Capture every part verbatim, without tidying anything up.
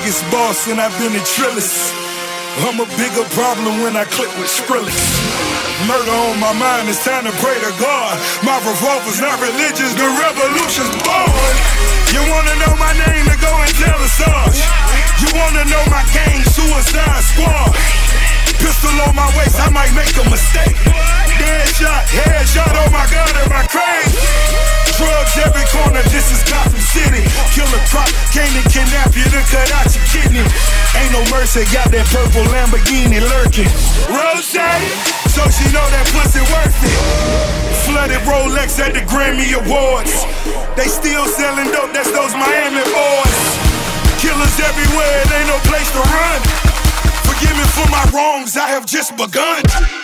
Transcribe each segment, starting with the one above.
biggest boss and I've been a Trillis. I'm a bigger problem when I click with Skrillex. Murder on my mind, it's time to pray to God. My revolver's not religious, the revolution's born. You wanna know my name, then go and tell the Sarge. You wanna know my gang, Suicide Squad. Pistol on my waist, I might make a mistake. Dead shot, headshot, oh my God, am I crazy? Drugs every corner, this is Gotham City. Killer Croc came to kidnap you to cut out your kidney. Ain't no mercy, got that purple Lamborghini lurking. Rose, so she know that pussy worth it. Flooded Rolex at the Grammy Awards. They still selling dope, that's those Miami boys. Killers everywhere, it ain't no place to run. Forgive me for my wrongs, I have just begun.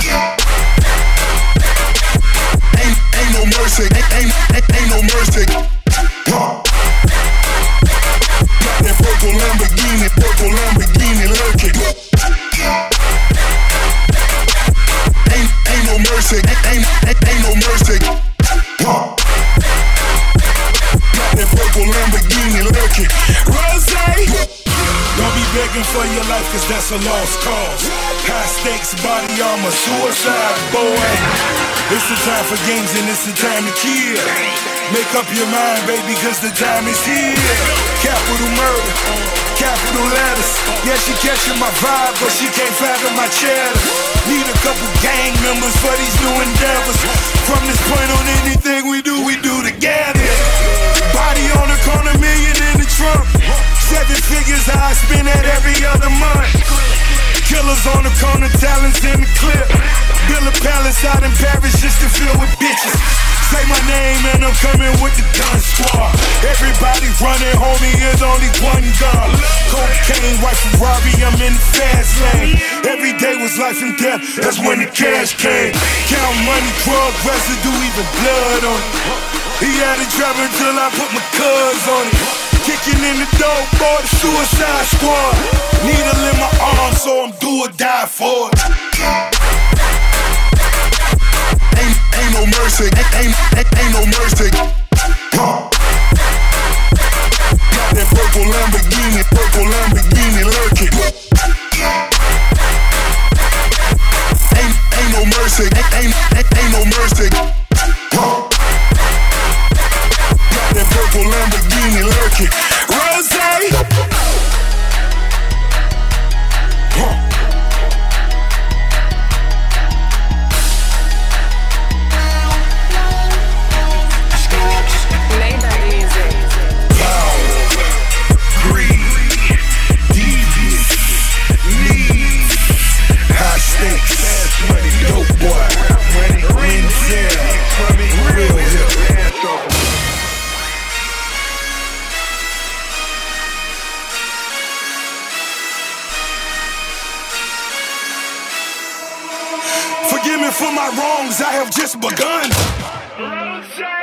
Ain't, ain't no mercy, ain't, ain't, ain't, ain't no mercy. Huh. Got that purple Lamborghini, purple Lamborghini lurking. Ain't, ain't no mercy, ain't, ain't, ain't, ain't no mercy. Huh. Got that purple Lamborghini lurking. Rose. Don't be begging for your life, cause that's a lost cause. High stakes, body armor, suicide, boy. It's the time for games and it's the time to kill. Make up your mind, baby, cause the time is here. Capital murder, capital letters. Yeah, she catching my vibe, but she can't fathom my cheddar. Need a couple gang members for these new endeavors. From this point on, anything we do, we do together. Body on the corner, million in the trunk. Seven figures I spend that every other month. Killers on the corner, talents in the clip. Build a palace out in Paris just to fill with bitches. Say my name and I'm coming with the gun squad. Everybody running, homie, there's only one gun. Cocaine, white Ferrari, I'm in the fast lane. Every day was life and death, that's when the cash came. Count money, drug residue, even blood on it. He had it driving till I put my cuz on it. Kicking in the door, boy, the Suicide Squad. Needle in my arm, so I'm do or die for it. Ain't, ain't no mercy, ain't, ain't, ain't, ain't no mercy. Huh. Got that purple Lamborghini, purple Lamborghini lurking. Ain't, ain't no mercy, ain't, ain't, ain't, ain't no mercy. Huh. Got that purple Lamborghini lurking. Rose. Huh. Forgive me for my wrongs, I have just begun.